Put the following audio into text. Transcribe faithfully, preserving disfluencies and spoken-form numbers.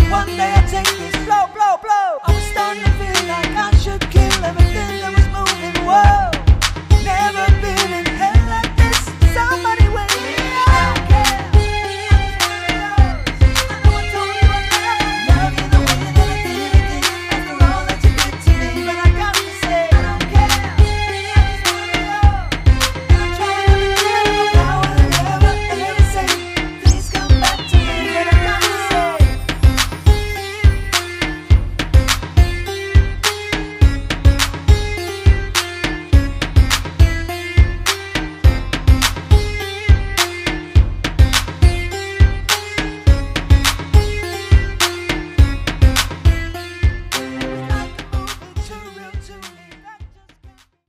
One day I take this blow, blow, blow. I'm starting to feel like I